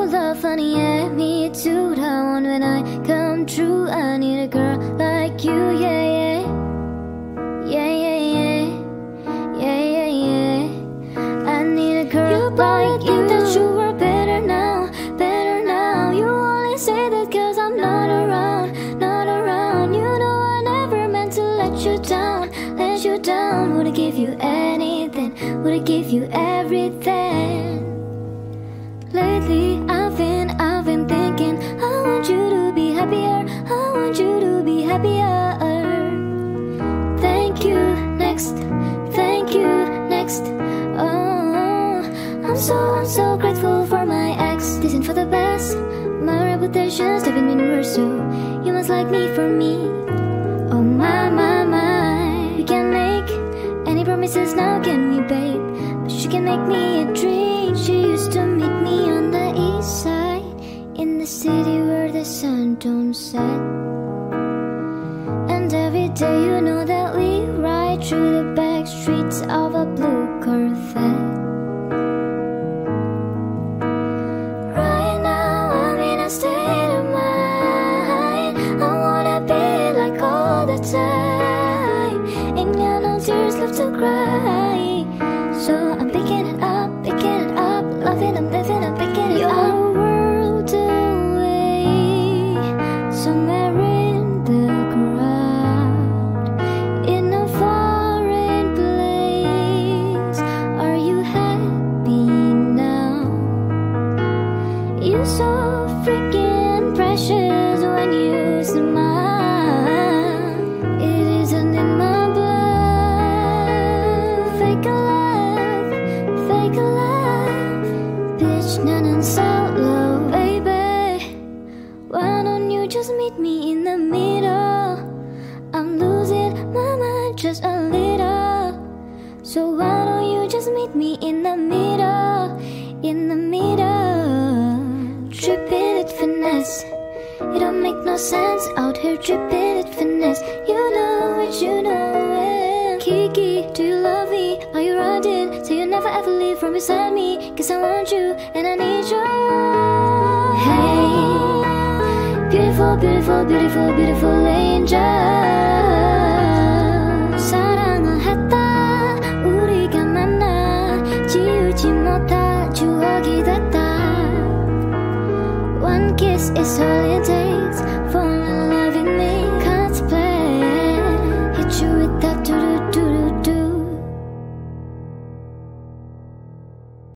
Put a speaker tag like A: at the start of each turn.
A: love funny, yeah, me too. That one when I come true, I need a girl like you, yeah, yeah. Yeah, yeah, yeah. Yeah, yeah, yeah. I need a girl like you. That you are better now, better now. You only say that cause I'm not around, not around. You know I never meant to let you down, let you down. Would I give you anything, would I give you everything. Lately I've been thinking I want you to be happier, I want you to be happier. Thank you, next, thank you, next. Oh, I'm so grateful for my ex. This ain't for the best, my reputation's never been worse. So you must like me for me. Oh my, we can't make any promises now, can we, babe? But she can make me a dream. She used to meet me on the east side, in the city where the sun don't set. And every day you know that we ride through the back streets of a blue Corvette. Right now I'm in a state of mind, I wanna be like all the time. Ain't got no tears left to cry, so I'm picking it up, loving, I'm living, I'm picking it up. You're a world away, somewhere in the crowd, in a foreign place. Are you happy now? You're so freaking precious when you smile. It isn't in my blood. Fake a love, bitch, nanan solo, baby. Why don't you just meet me in the middle? I'm losing my mind just a little. So why don't you just meet me in the middle? In the middle. Tripping it finesse, it don't make no sense out here tripping it finesse. You know it, you know it. Kiki, do you love me? Are you riding? Say you never ever leave from beside me, cause I want you and I need you. Hey, beautiful, beautiful, beautiful, beautiful angel. 사랑을 했다, 우리가 만나 지우지 못할 추억이 됐다. One kiss is all it takes, fall in love.